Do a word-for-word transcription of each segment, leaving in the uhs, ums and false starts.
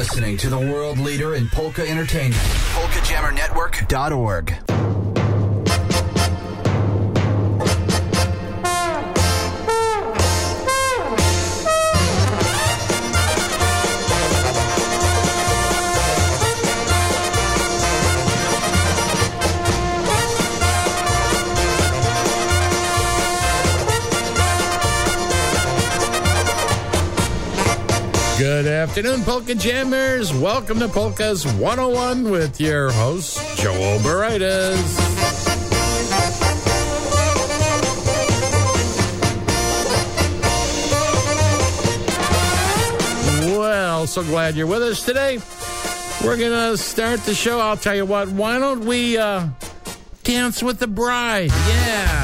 listening to the world leader in polka entertainment. polka jammer network dot org. Good afternoon, Polka Jammers. Welcome to Polkas one oh one with your host, Joel Baraitis. Well, so glad you're with us today. We're going to start the show. I'll tell you what, why don't we uh, dance with the bride? Yeah.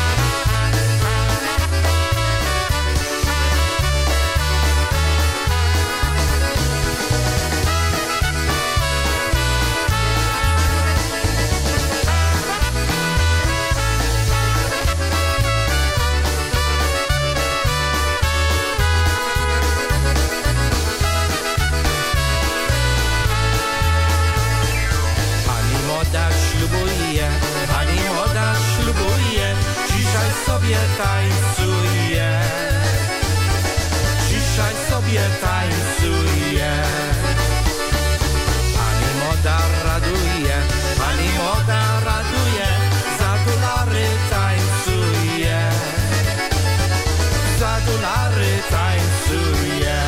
Tańcuje, dzisiaj sobie tańcuje. Pani moda raduje, pani moda raduje, za dolary tańcuje, za dolary tańcuje.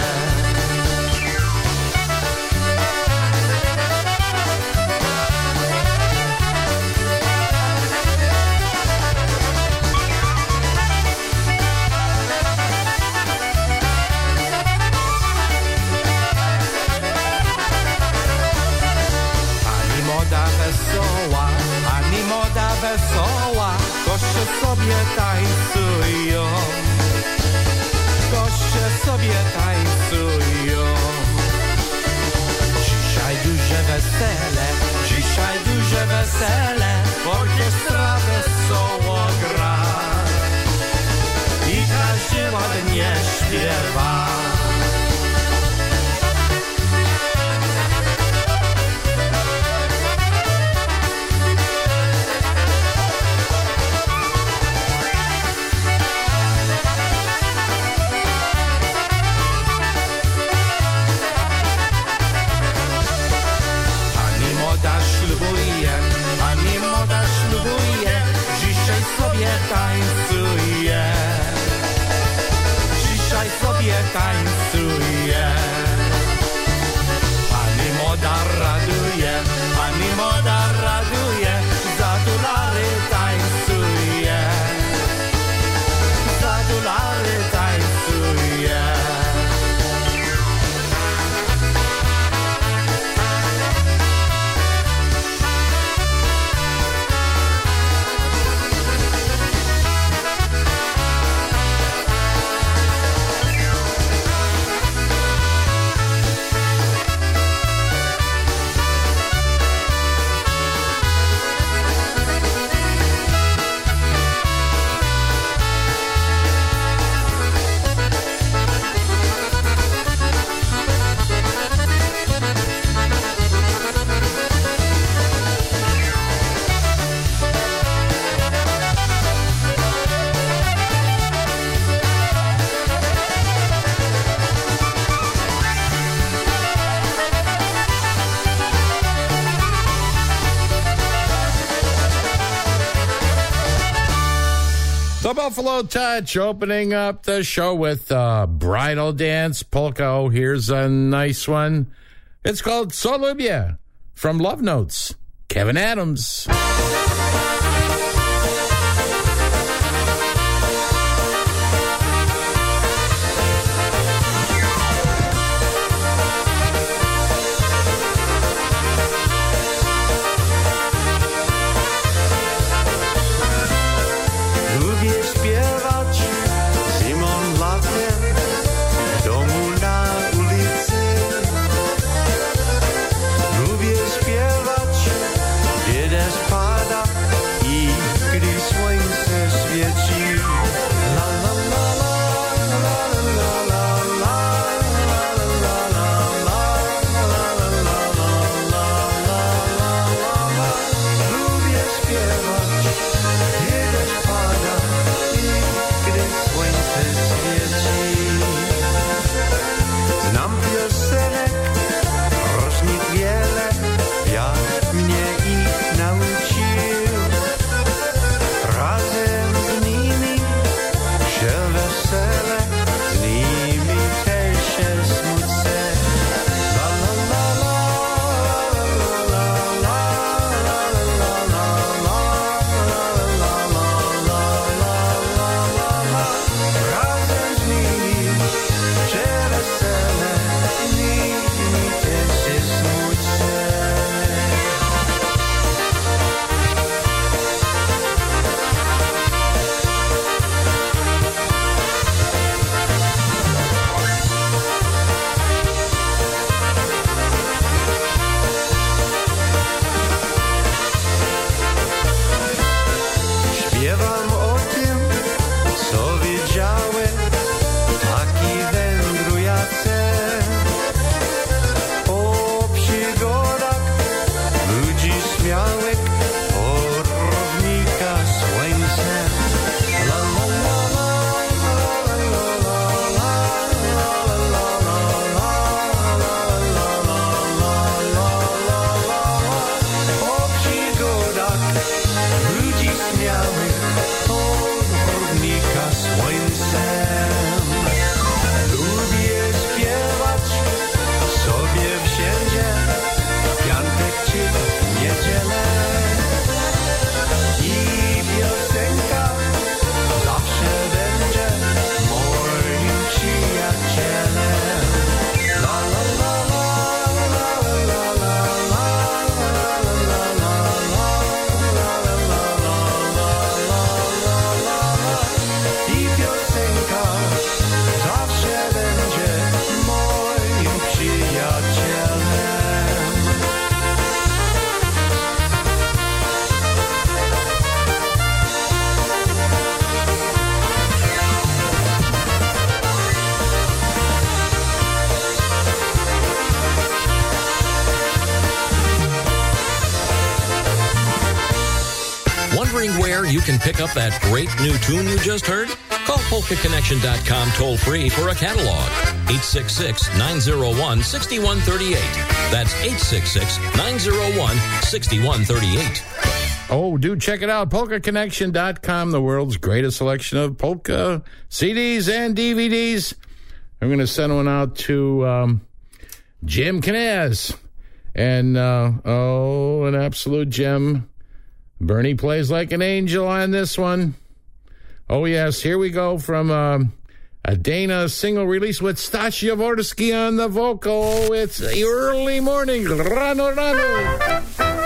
Wesoła, ani moda wesoła, goście sobie tańcują, goście sobie tańcują. Dzisiaj duże wesele, dzisiaj duże wesele, orkiestra wesoło gra i każdy ładnie śpiewa. Pani moda ślubuje, dzisiaj sobie tańcuje, dzisiaj sobie tańcuje. Pani moda raduje, pani moda raduje, za dolary tańcuje, za dolary tańcuje. The Buffalo Touch opening up the show with uh, Bridal Dance Polka. Oh, here's a nice one. It's called So Lubię from Love Notes. Kevin Adams. Lubię śpiewać, kiedy spada wondering where you can pick up that great new tune you just heard? Call polka connection dot com toll-free for a catalog. eight six six, nine oh one, six one three eight. That's eight six six, nine oh one, six one three eight. Oh, do check it out, polka connection dot com, the world's greatest selection of polka C Ds and D V Ds. I'm going to send one out to um, Jim Knaz. And, uh, oh, an absolute gem. Bernie plays like an angel on this one. Oh, yes, here we go from um, a Dana single release with Stasi Jaworski on the vocal. Oh, it's early morning. Rano, rano.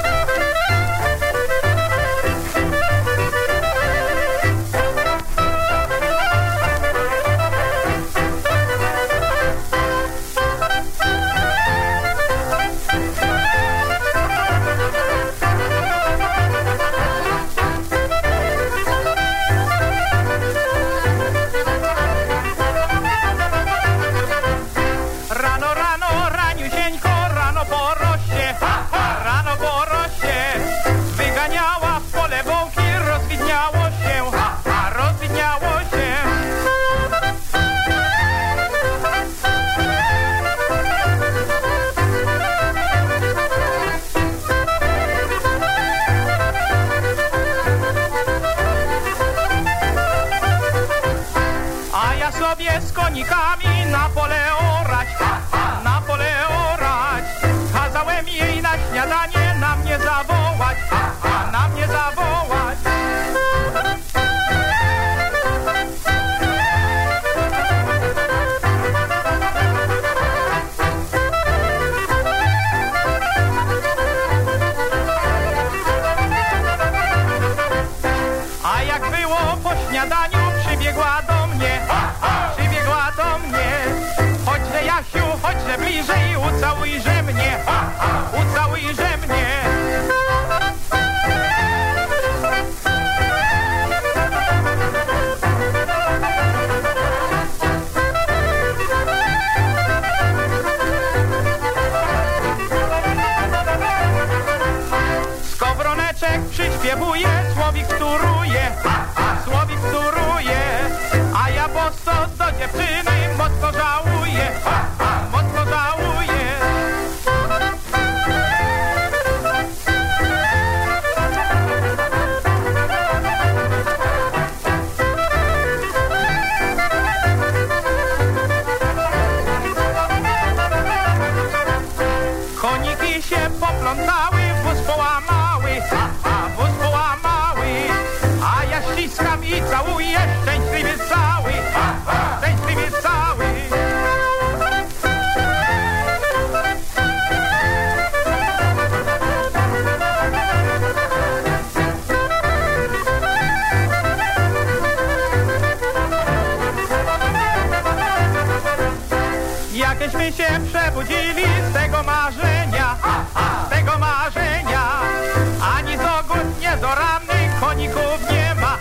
Jakieśmy się przebudzili z tego marzenia, z tego marzenia. Ani z ogód, nie do rany, koników nie ma,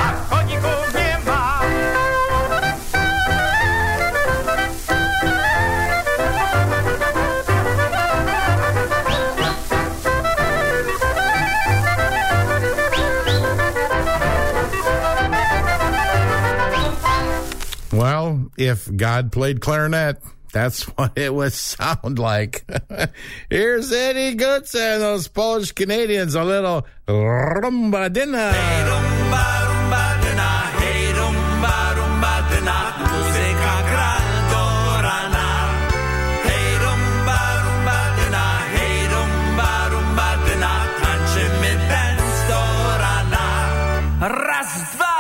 koników nie ma. Well, if God played clarinet, that's what it would sound like. Here's Eddie Goods and those Polish Canadians, a little rumba dinner. Hey, rumba, rumba dyna, hey, rumba, rumba dyna, muzyka gra do rana. Hej, rumba, rumba dyna, hej, rumba, rumba dyna, tańczymy dance do rana. Raz, dwa!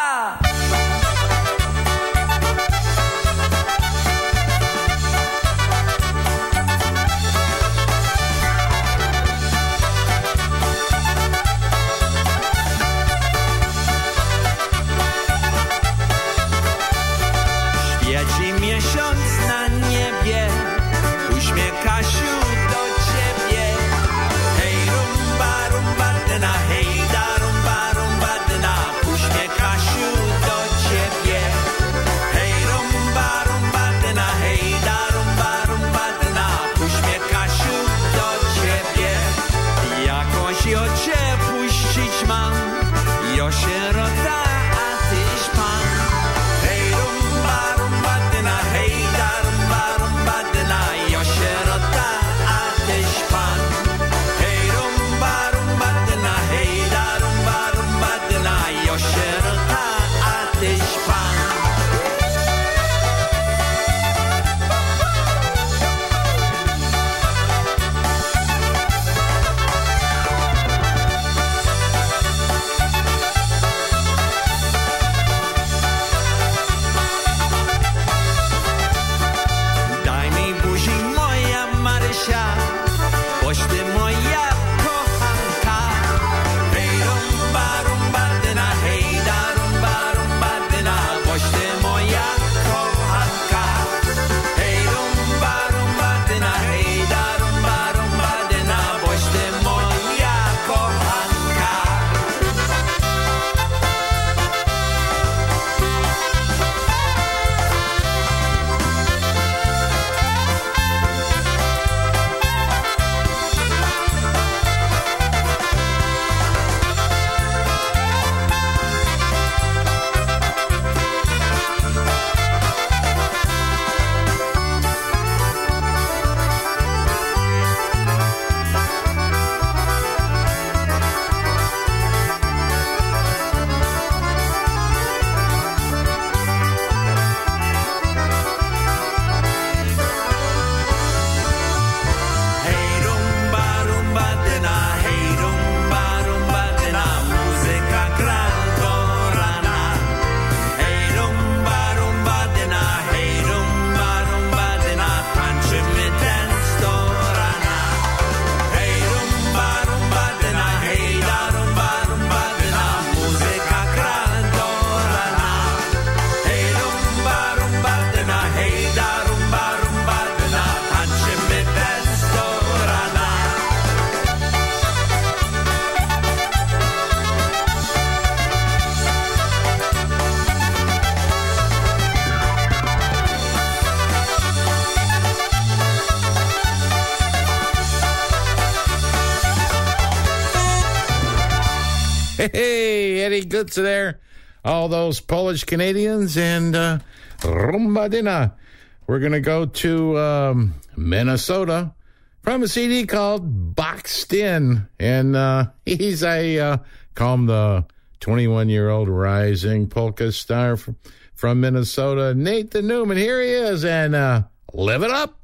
Hey, Eddie Goods there. All those Polish Canadians and uh, Rumbadina. We're going to go to um, Minnesota from a C D called Boxed In. And uh, he's a, uh, call him the twenty-one-year-old rising polka star from, from Minnesota, Nathan Newman. Here he is, and uh, live it up.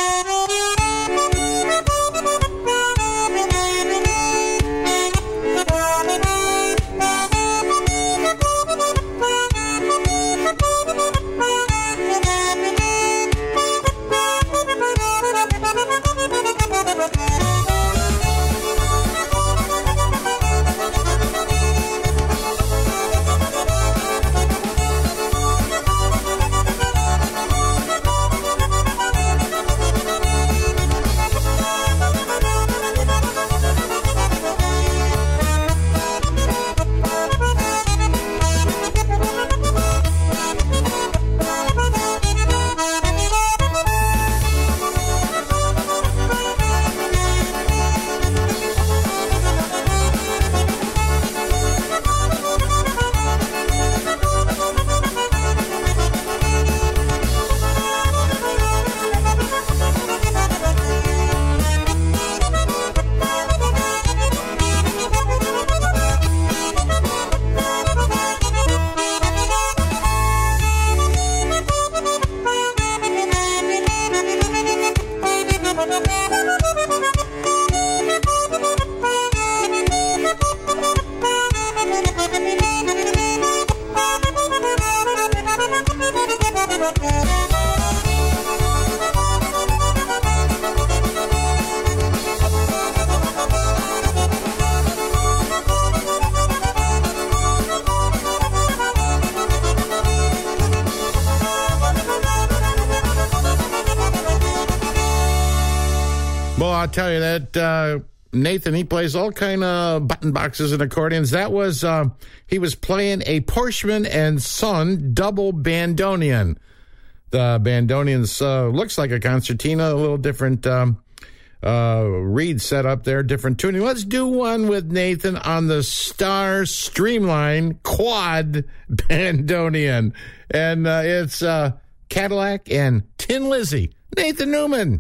Well, I'll tell you that uh, Nathan, he plays all kind of button boxes and accordions. That was, uh, he was playing a Porshman and Son double bandoneon. The bandoneons uh, looks like a concertina, a little different um, uh, reed set up there, different tuning. Let's do one with Nathan on the Star Streamline quad bandoneon. And uh, it's uh, Cadillac and Tin Lizzy. Nathan Newman.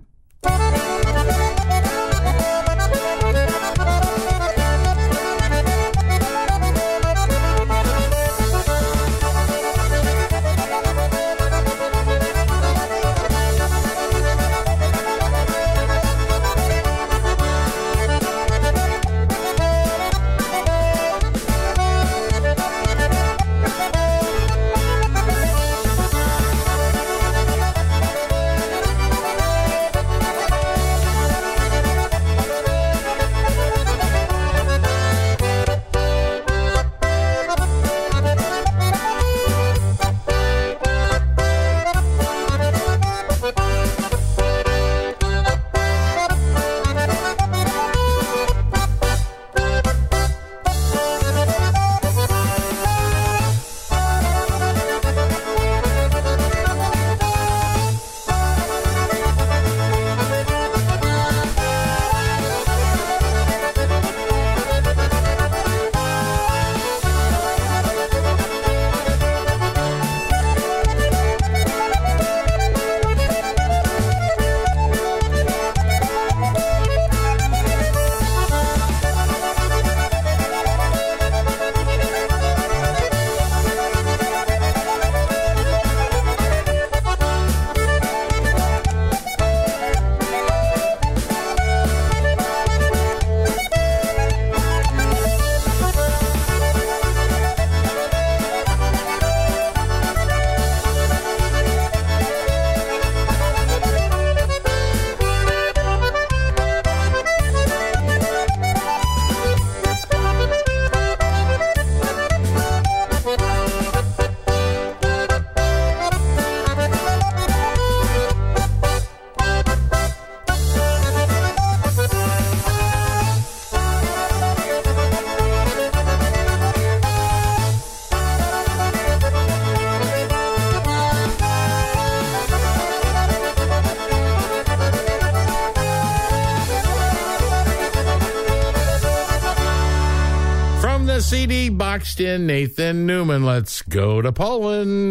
C D boxed in Nathan Newman. Let's go to Poland.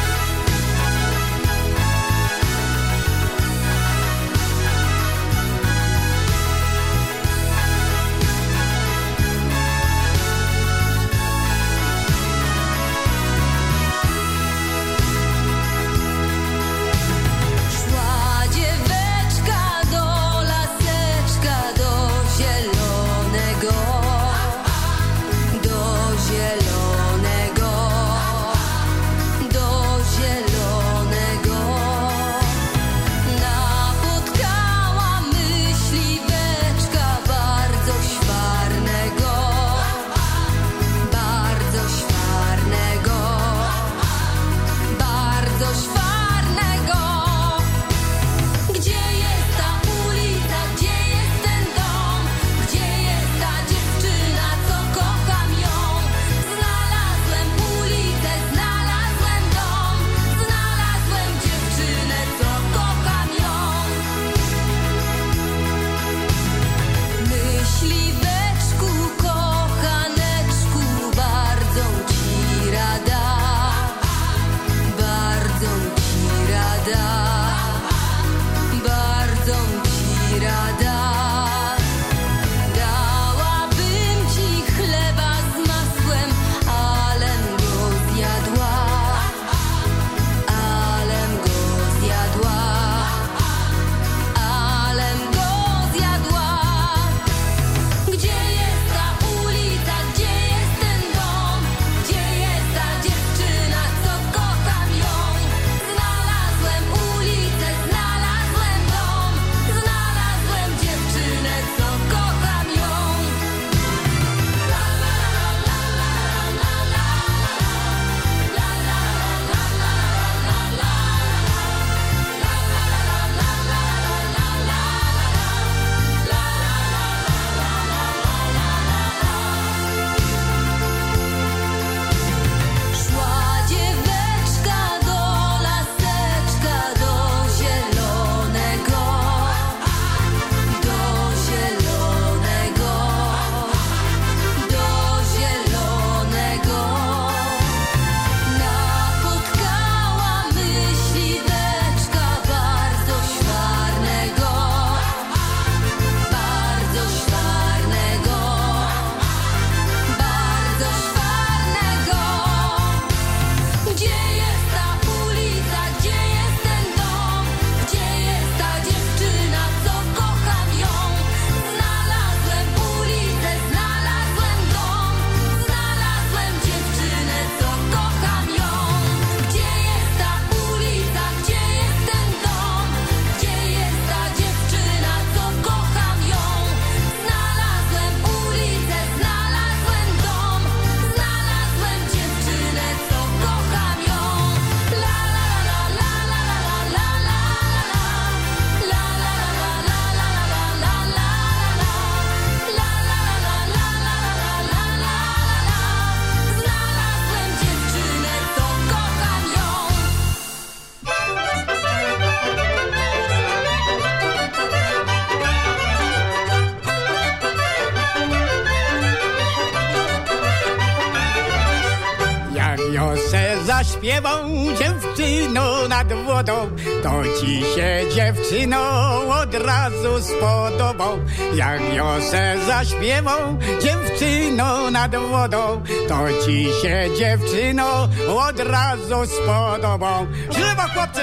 Zaśpiewą dziewczyno nad wodą, to ci się dziewczyno od razu spodobał. Jak Jose zaśpiewą dziewczyno nad wodą, to ci się dziewczyno od razu spodobał. Ślewa, chłopcy!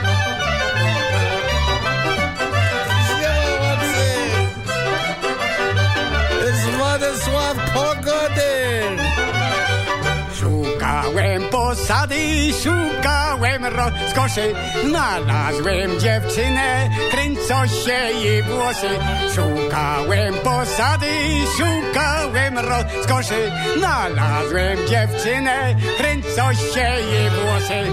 It's Władysław Pogodyn. Szukałem posady, szukałem rozkoszy, znalazłem dziewczynę, kręcą się jej włosy. Szukałem posady, szukałem rozkoszy, znalazłem dziewczynę, kręcą się jej włosy.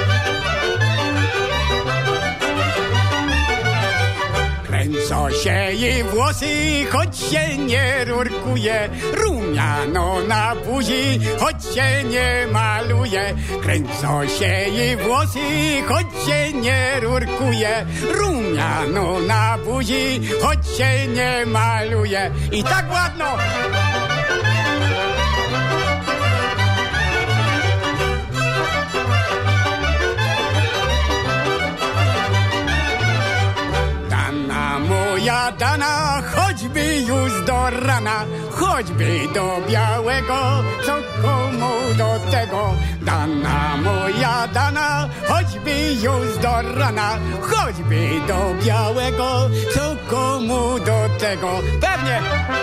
Kręcą się jej włosy, choć się nie rurkuje. Rumiano na buzi, choć się nie maluje. Kręcą się jej włosy, choć się nie rurkuje. Rumiano na buzi, choć się nie maluje. I tak ładno! Moja dana, choćby już do rana, choćby do białego, co komu do tego? Dana moja dana, choćby już do rana, choćby do białego, co komu do tego? Pewnie!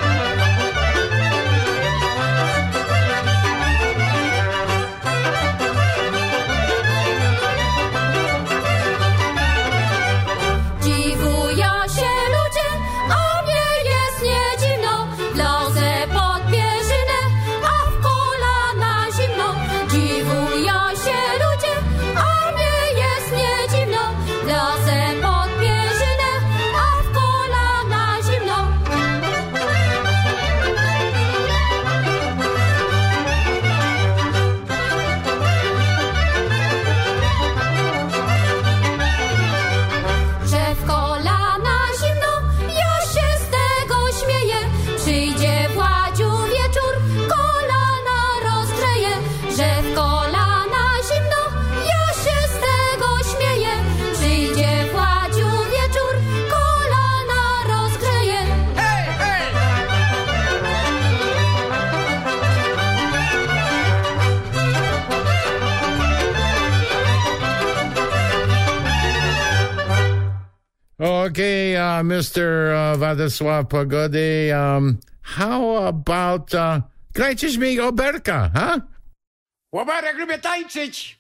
Okay, uh, Mister Uh, Władysław Pogody, um, how about, uh, grajcie mi oberka, huh? Oberek lubię tańczyć!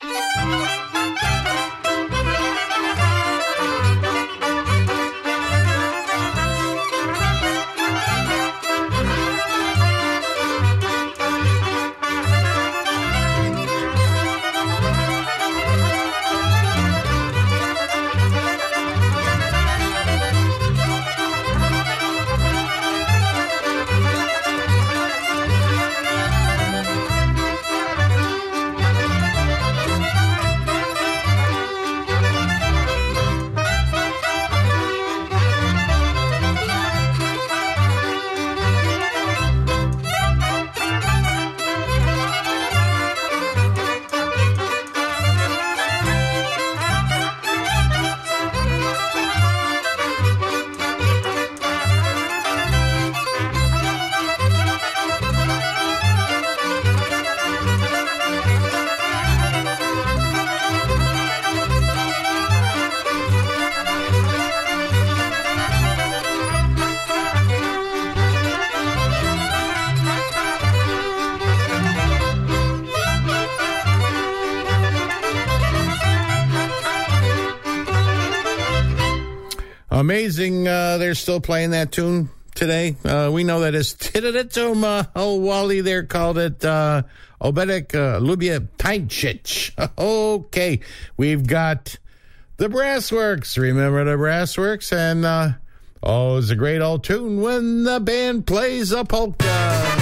Amazing, uh, they're still playing that tune today. Uh, we know that as Tidaditum, uh, oh, Wally there called it, uh, Oberek uh, Lubia Tańczyć. Okay, we've got the Brassworks. Remember the Brassworks? And, uh, oh, it's a great old tune when the band plays a polka.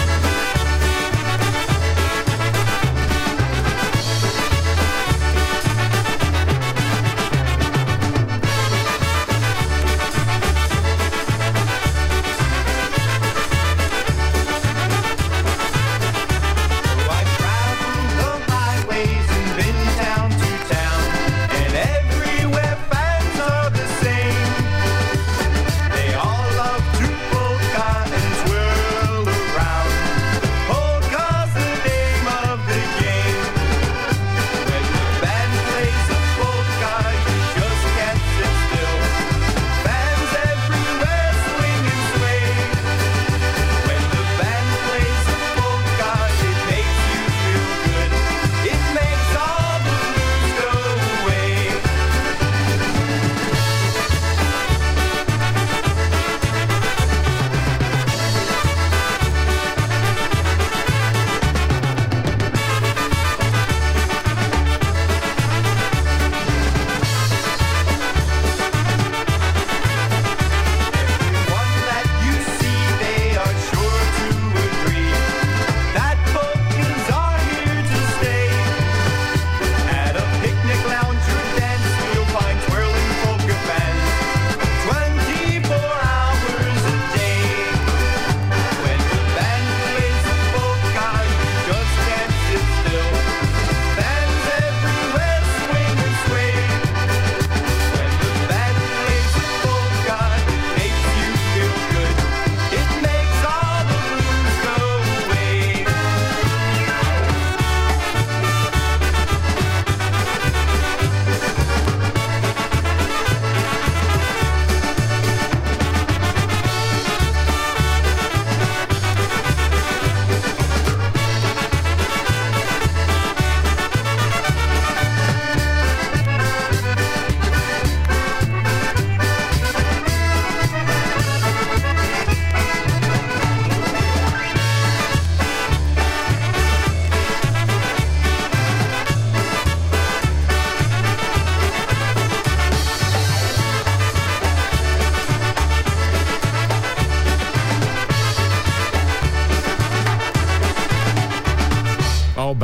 They all love to polka and twirl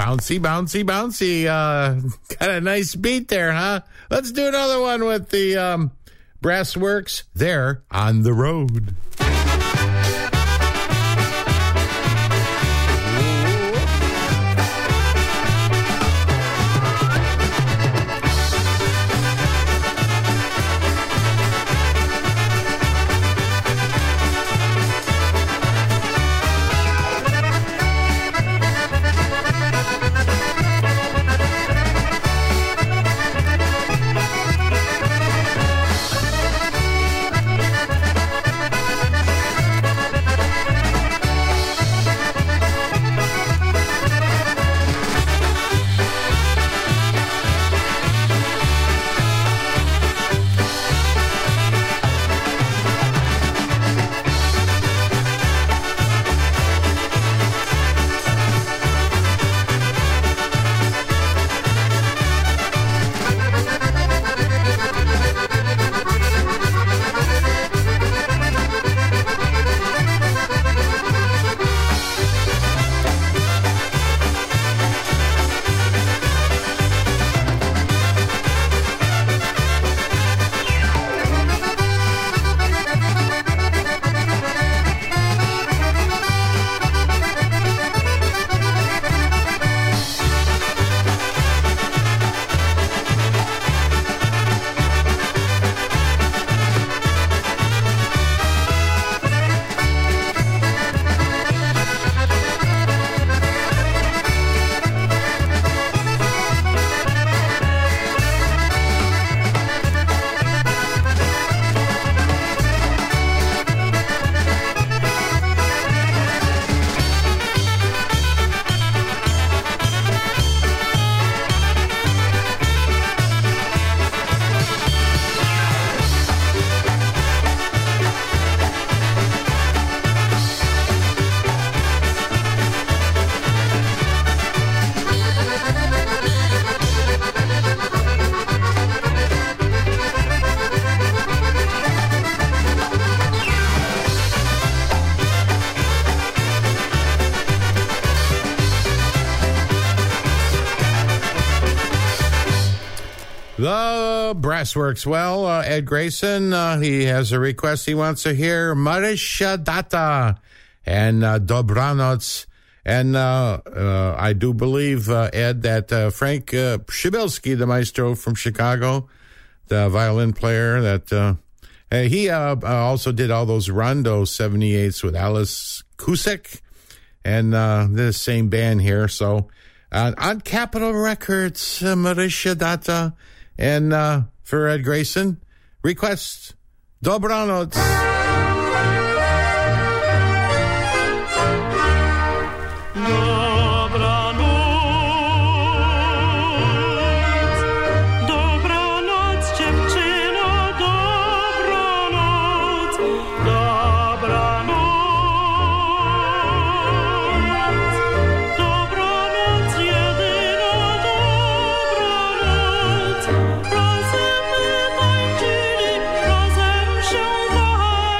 bouncy, bouncy, bouncy. Uh, got a nice beat there, huh? Let's do another one with the um, Brassworks. They're on the road. The Brassworks. Well, uh, Ed Grayson, uh, he has a request. He wants to hear Marysia Data and uh, Dobranoc. And uh, uh, I do believe, uh, Ed, that uh, Frank uh, Przybylski, the maestro from Chicago, the violin player, that uh, he uh, also did all those Rondo seventy-eights with Alice Kusek and uh, the same band here. So uh, on Capitol Records, uh, Marysia Data. And uh, for Ed Grayson, request Dobranoc. Razem my tańczyli, razem się kochali.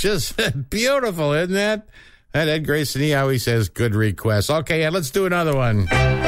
Just beautiful, isn't that? And Ed Grayson, he always says good requests. Okay, yeah, let's do another one.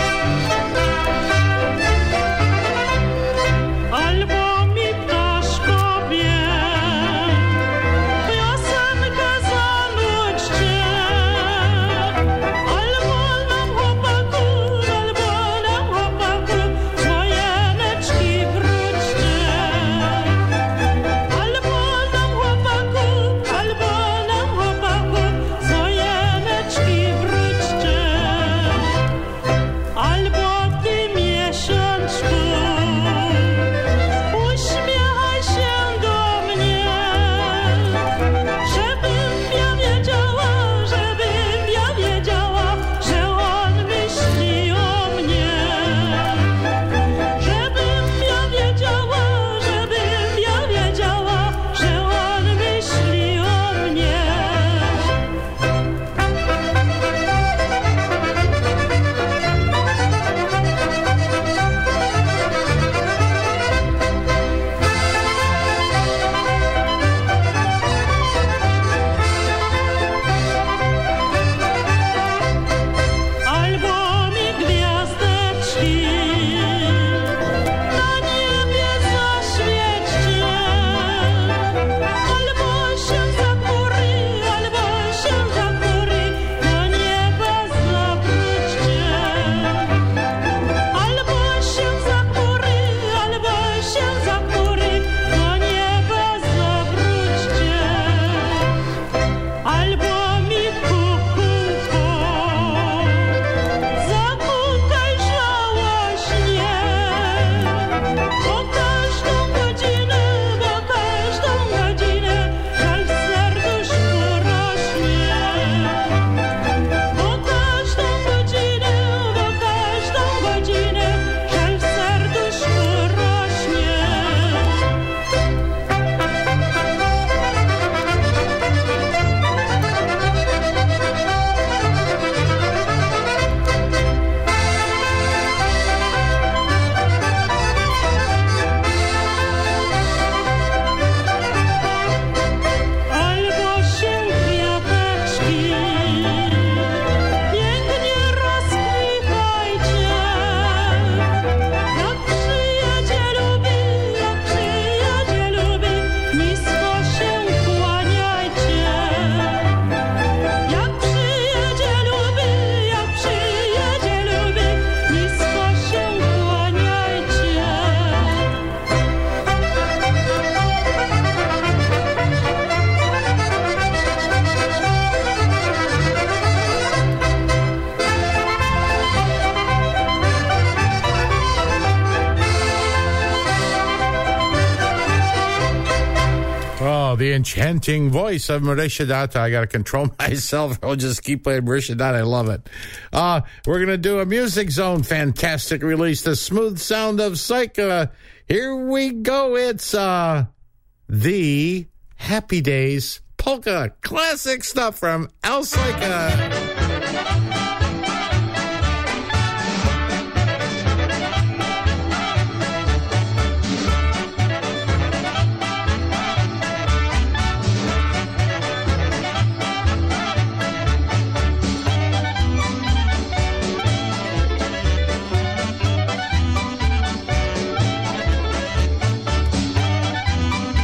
The enchanting voice of Marisha Dutta. I got to control myself. I'll just keep playing Marisha Dutta. I love it. Uh, we're going to do a Music Zone fantastic release, The Smooth Sound of Psycha. Here we go. It's uh, the Happy Days Polka. Classic stuff from Al Psycha.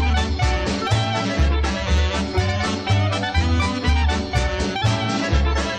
Thank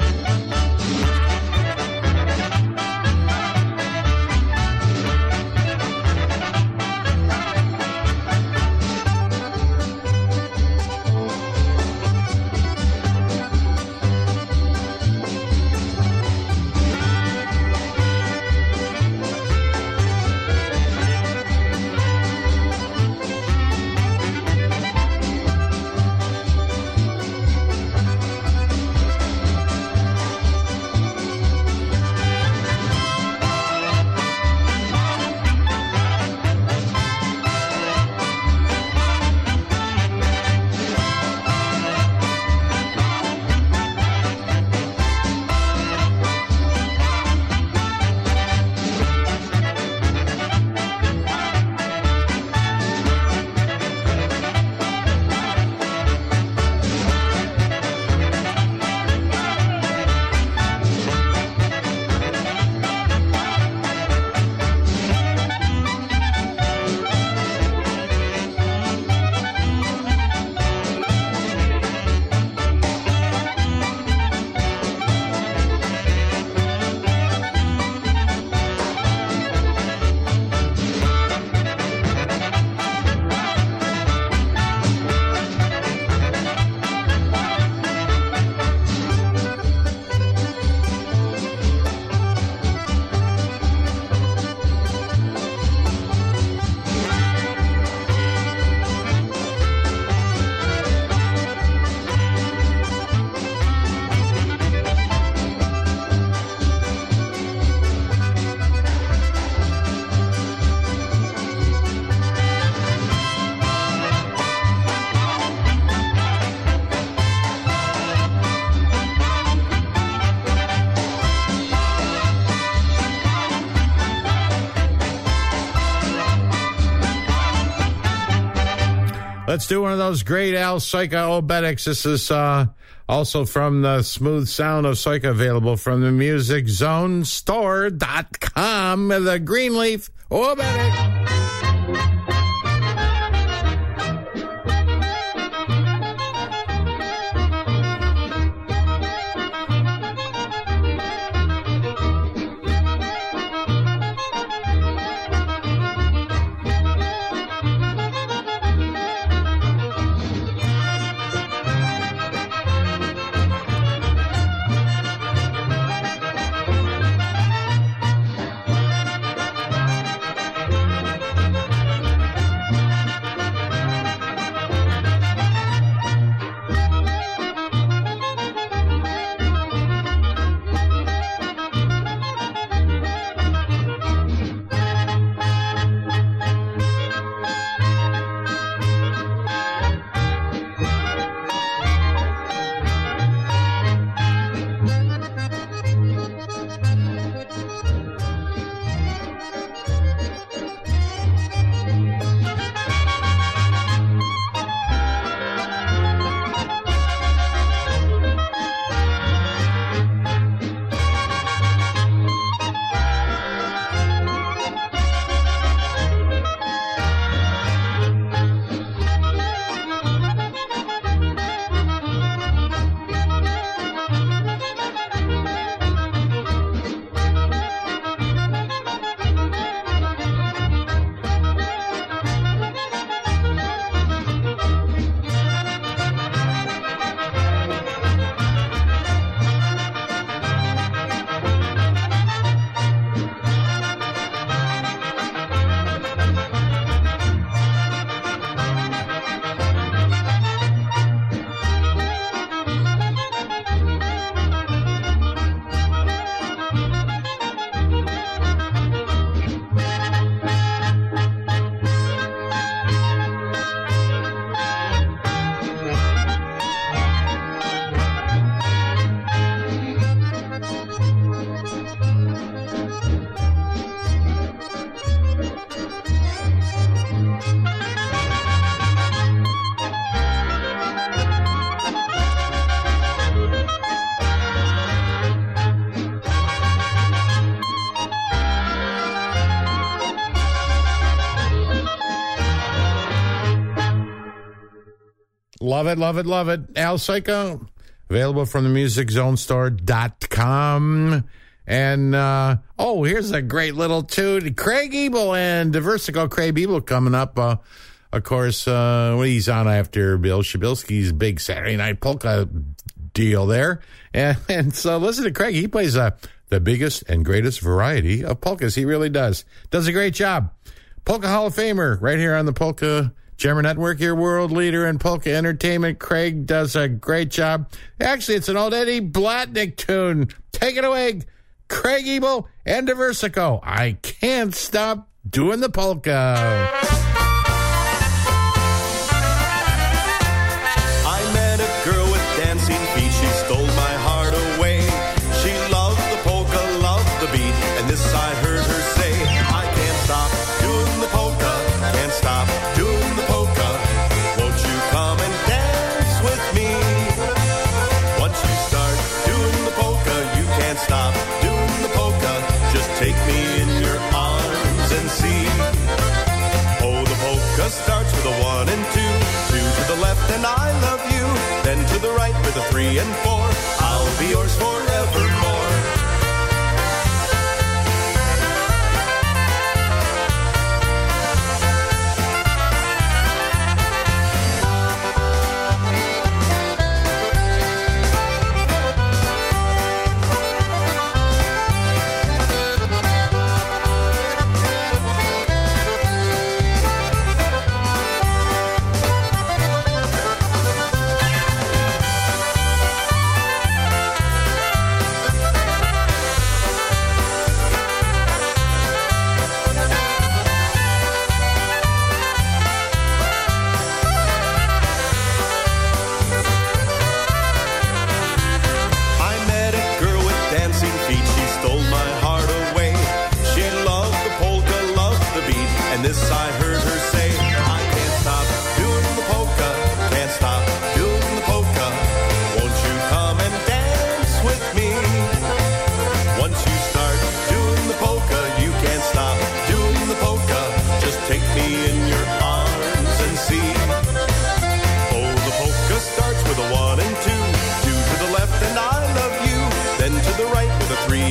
Let's do one of those great Al Soika obetics. This is uh, also from the Smooth Sound of Soika, available from the music zone store dot com. The Greenleaf obetic. Love it, love it, love it. Al Soika, available from the music zone store dot com. And, uh, oh, here's a great little tune. Craig Ebel and Diversico. Craig Ebel coming up. Uh, of course, uh, he's on after Bill Shabilsky's big Saturday Night Polka deal there. And, and so listen to Craig. He plays uh, the biggest and greatest variety of polkas. He really does. Does a great job. Polka Hall of Famer right here on the Polka Jammer Network, your world leader in polka entertainment. Craig does a great job. Actually, it's an old Eddie Blatnick tune. Take it away, Craig Ebel and Diversico. I can't stop doing the polka. I met a girl with dancing feet. She stole my heart away. She loved the polka, loved the beat, and this I heard her say. I can't stop doing the polka, can't stop doing the polka. Won't you come and dance with me? Once you start doing the polka, you can't stop doing the polka. Just take me in your arms and see. Oh, the polka starts with a one and two, two to the left and I love you, then to the right with a three and four. I'll be yours forevermore.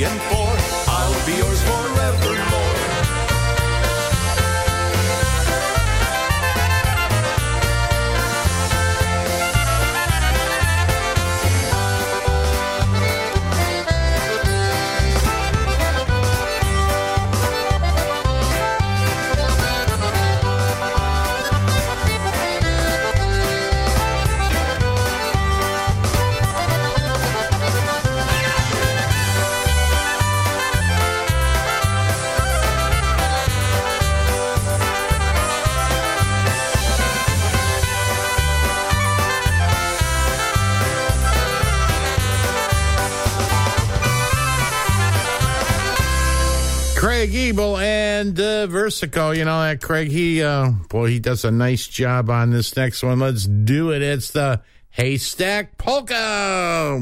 and for. I'll be yours forevermore. Craig Ebel and uh, Versico. You know that Craig, he, uh, boy, he does a nice job on this next one. Let's do it. It's the Haystack Polka.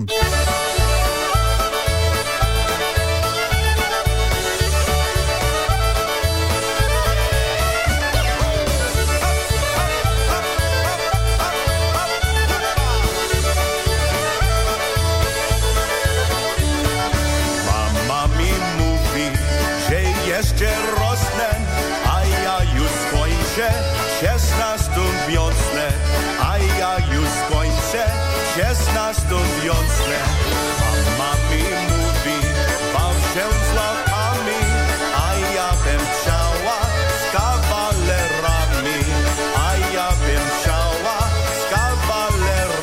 Jeszcze rosnę, a ja już skończę szesnastą wiosnę, a ja już skończę szesnastą wiosnę. Mama mi mówi, baw się z latami, a ja bym chciała z kawalerami, a ja bym chciała z kawalerami.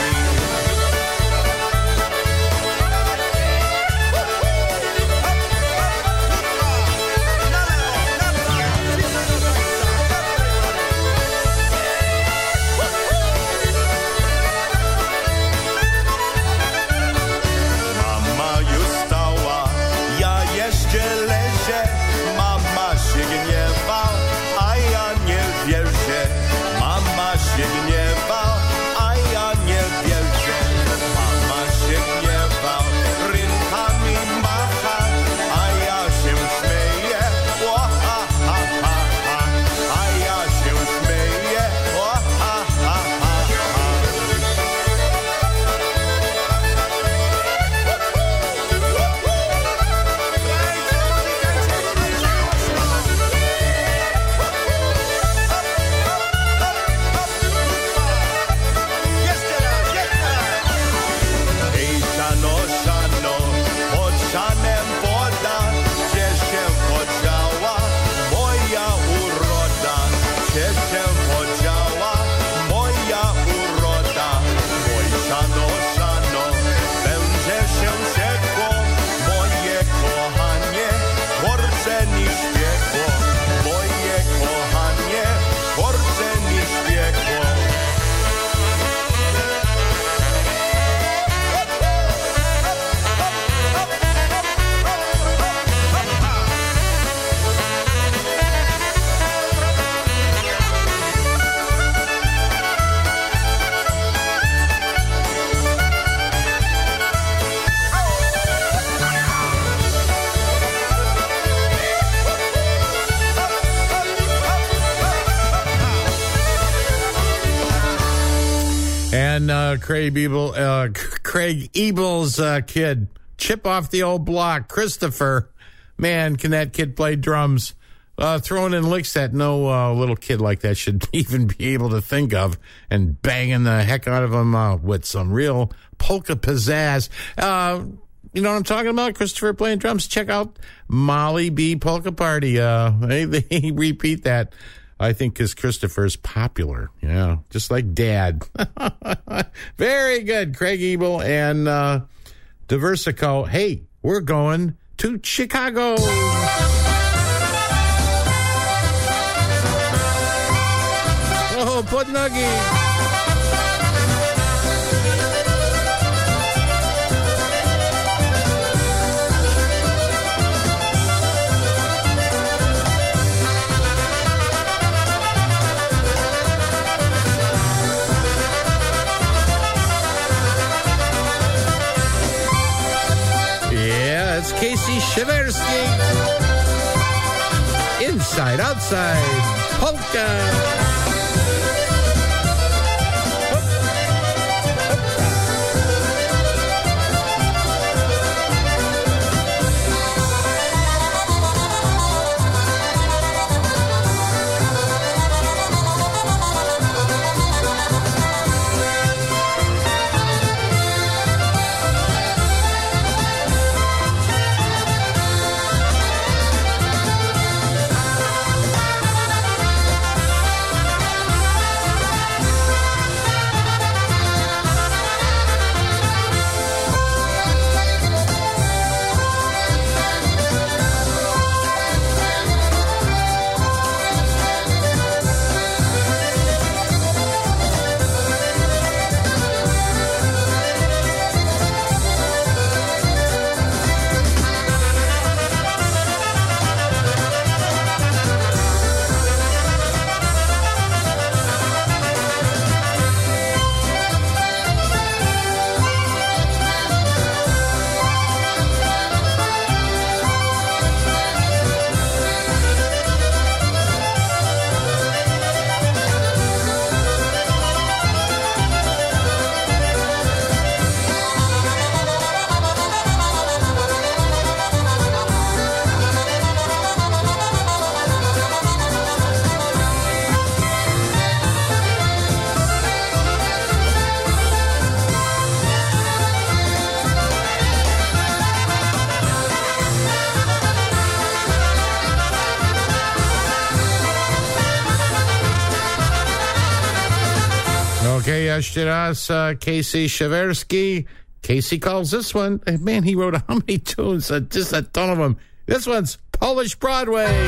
And uh, Craig Ebel, uh, Craig Ebel's uh, kid, chip off the old block, Christopher. Man, can that kid play drums? Uh, throwing in licks that no uh, little kid like that should even be able to think of, and banging the heck out of them uh, with some real polka pizzazz. Uh, you know what I'm talking about? Christopher playing drums. Check out Molly B Polka Party. Uh, they, they repeat that. I think because Christopher's popular, yeah, just like Dad. Very good, Craig Ebel and uh, Diversico. Hey, we're going to Chicago. Oh, Podnuggy. It's Casey Shiversky. Inside, outside, polka. jeszcze raz, uh, Casey Shaversky. Casey calls this one, man, he wrote how many tunes? Uh, just a ton of them. This one's Polish Broadway.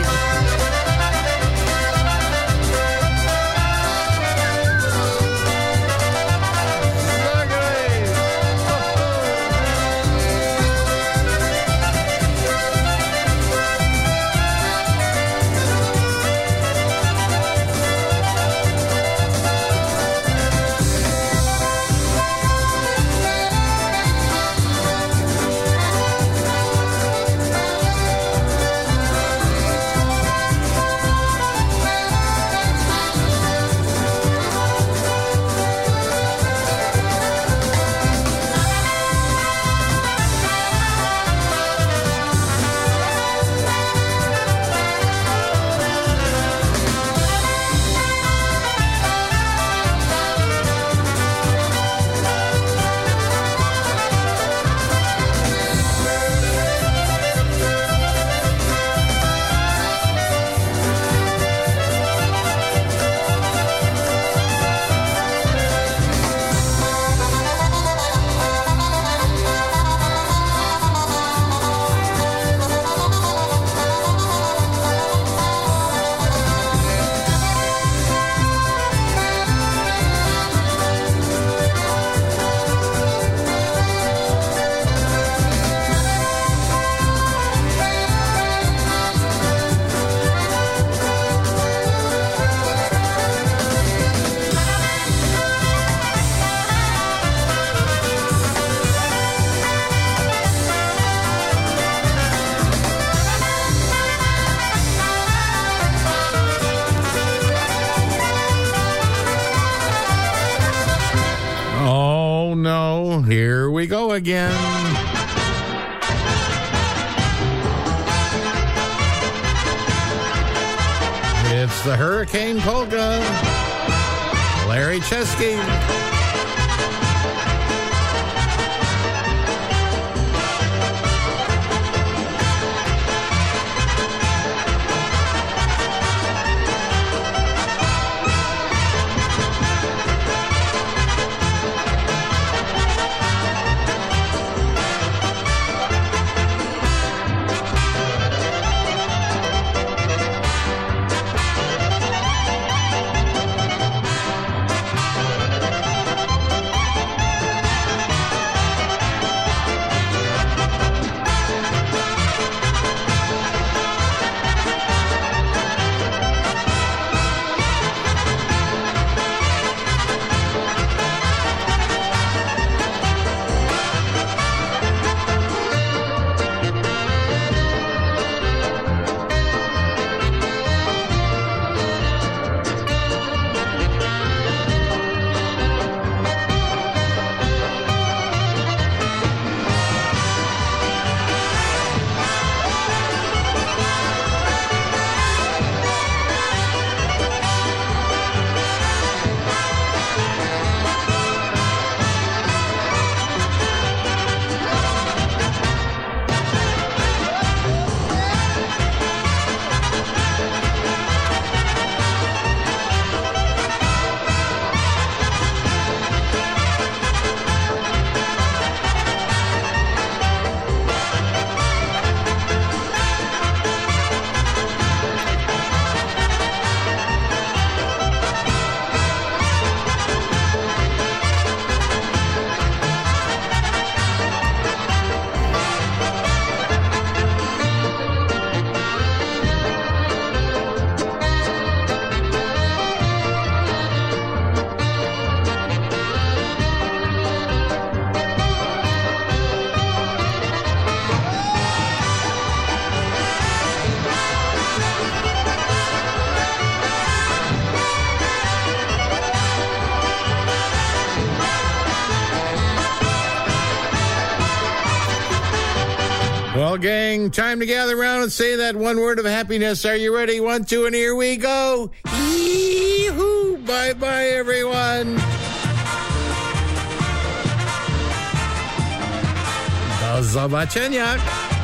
Here we go again. It's the Hurricane Polka. Larry Chesky. Well, gang, time to gather around and say that one word of happiness. Are you ready? One, two, and here we go. Yee-hoo! Bye-bye, everyone. Do zobaczenia.